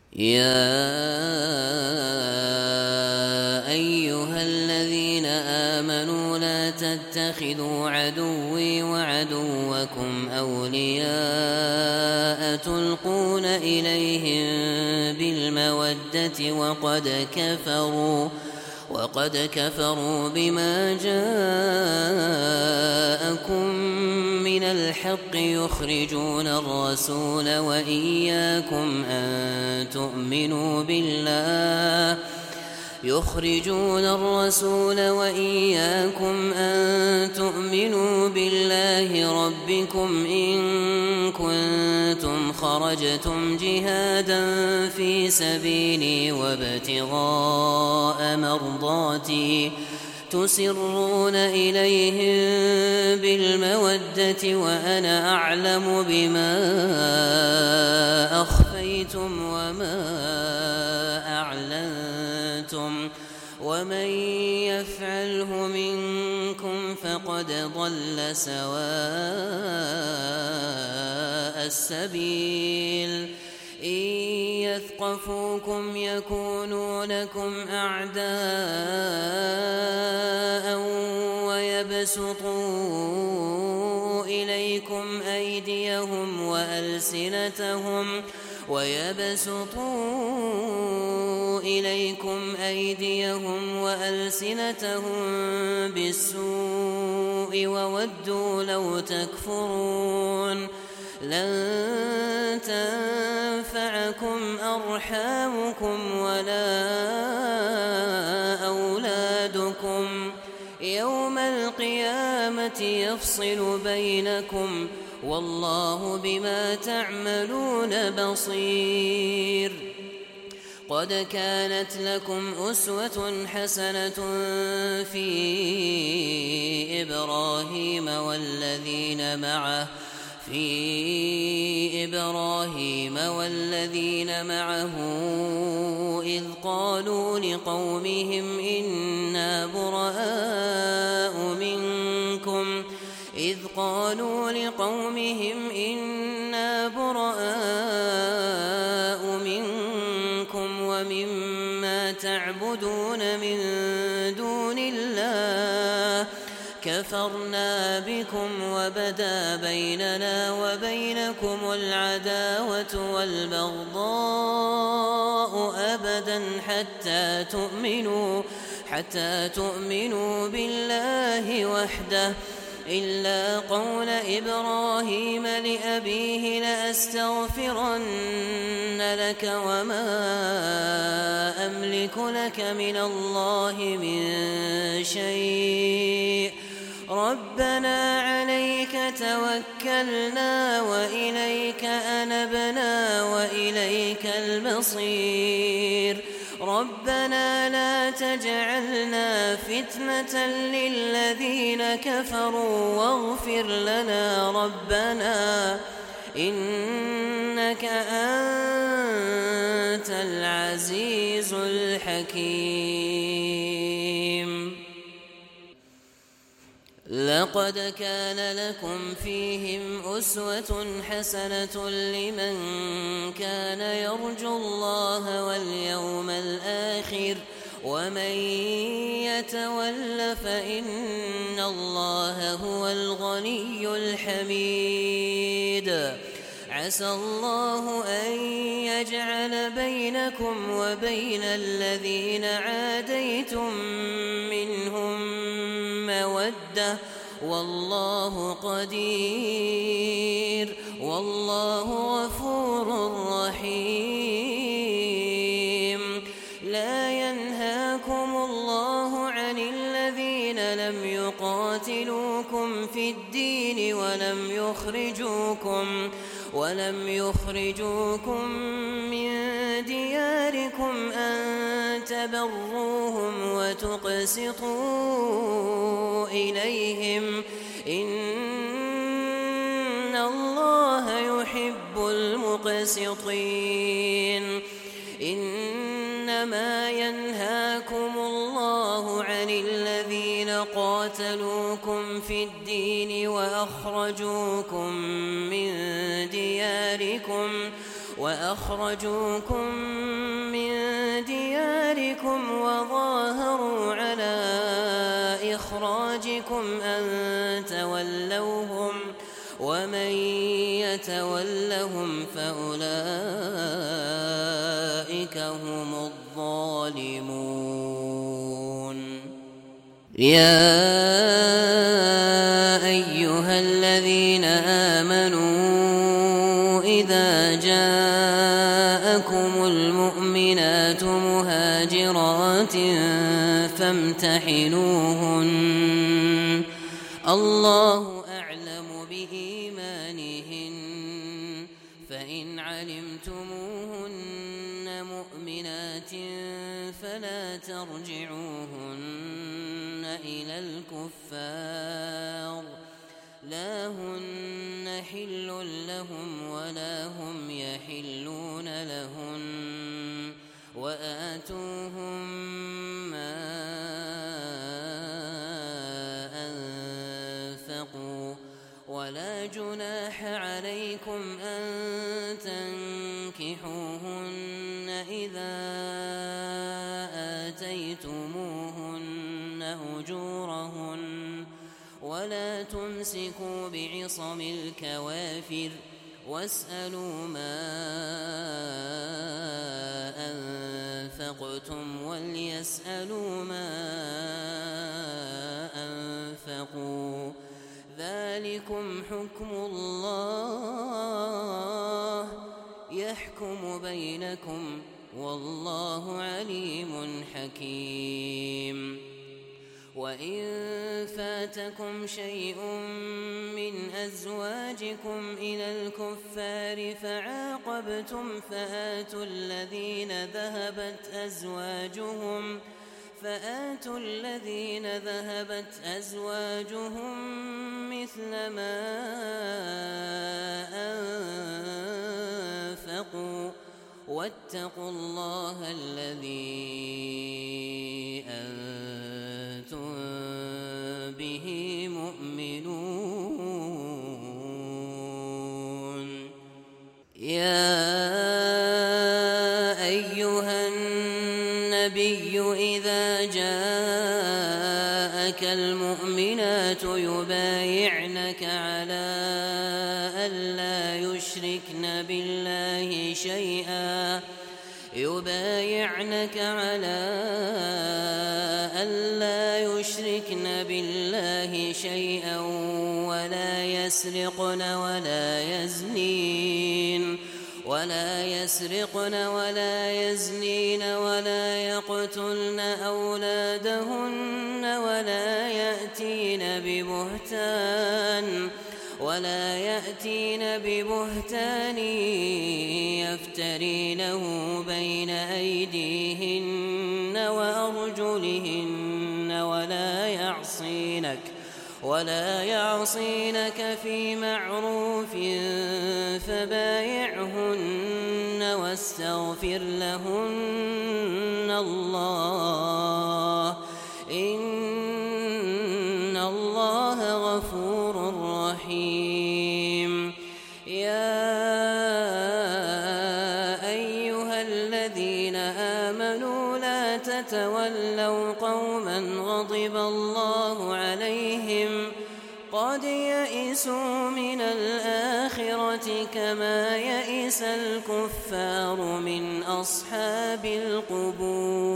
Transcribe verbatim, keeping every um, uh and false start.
يا أيها الذين آمنوا لا تتخذوا عدوي وعدوكم أولياء تلقون إليهم بالمودة وقد كفروا وقد كفروا بما جاءكم من الحق يخرجون الرسول وإياكم أن تؤمنوا بالله يخرجون الرسول وإياكم أن تؤمنوا بالله ربكم إن كنتم خرجتم جهادا في سبيلي وابتغاء مرضاتي تسرون إليهم بالمودة وأنا أعلم بما أخفيتم وما أعلنتم ومن يفعله منكم فقد ضل سواء السبيل إن يثقفوكم يكونوا لكم أعداء ويبسطوا إليكم أيديهم وألسنتهم ويبسطوا إليكم أيديهم وألسنتهم بالسوء وودوا لو تكفرون لن تنفعكم أرحامكم ولا أولادكم يوم القيامة يفصل بينكم والله بما تعملون بصير قد كانت لكم أسوة حسنة في إبراهيم والذين معه في إبراهيم والذين معه إذ قالوا لقومهم إنا براء منكم إذ قالوا لقومهم إنا براء منكم ومما تعبدون من دون الله كفرنا بكم وبدا بيننا وبينكم العداوة والبغضاء أبدا حتى تؤمنوا حتى تؤمنوا بالله وحده إلا قول إبراهيم لأبيه لأستغفرن لك وما أملك لك من الله من شيء ربنا عليك توكلنا وإليك أنبنا وإليك المصير ربنا لا تجعلنا فتنة للذين كفروا واغفر لنا ربنا إنك أنت العزيز الحكيم لقد كان لكم فيهم أسوة حسنة لمن كان يرجو الله واليوم الآخر ومن يتول فإن الله هو الغني الحميد عسى الله أن يجعل بينكم وبين الذين عاديتم منهم مودة والله قدير والله غفور رحيم لا ينهاكم الله عن الذين لم يقاتلوكم في الدين ولم يخرجوكم ولم يخرجوكم من دياركم أن تبروهم وتقسطوا إليهم إن الله يحب المقسطين إنما ينهاكم الله عن الذين قاتلوكم في الدين وأخرجوكم من دياركم وأخرجوكم من دياركم وظاهروا على إخراجكم أن تولوهم ومن يتولهم فأولئك هم الظالمون يا أيها الذين آمنوا إذا جاءكم المؤمنات مهاجرات فامتحنوهن الله أعلم بإيمانهن فإن علمتموهن مؤمنات فلا ترجعوهن إلى الكفار لا هن حل لهم ولا هم يحلون لهن وآتوهم ما أنفقوا ولا جناح عليكم أن تنكحوهن إذا آتيتموهن أجورهن ولا تمسكوا بعصم الكوافر واسألوا ما أنفقتم وليسألوا ما أنفقوا ذلكم حكم الله يحكم بينكم والله عليم حكيم وإن فاتكم شيء من أزواجكم إلى الكفار فعاقبتم فآتوا الذين ذهبت أزواجهم فآتوا الذين ذهبت أزواجهم مثل ما أنفقوا واتقوا الله الذي أنتم به مؤمنون يا أيها النبي إذا جاءك المؤمنات يبايعنك على ألا يشركن بالله شيئا يبايعنك على ألا يشركن بالله شيئا ولا يسرقن ولا يزنين ولا يسرقن ولا يزنين ولا يقتلن أولادهن ولا يأتين ببهتان ولا يأتين ببهتان يفترينه بين أيديهن وأرجلهن ولا يعصينك ولا يعصينك في معروف فبايعهن واستغفر لهن الله إن الله غفور رحيم يا أيها الذين آمنوا لا تتولوا قوما غضب الله عليهم قد يئسوا من الآخرة كما يئس الكفار من أصحاب القبور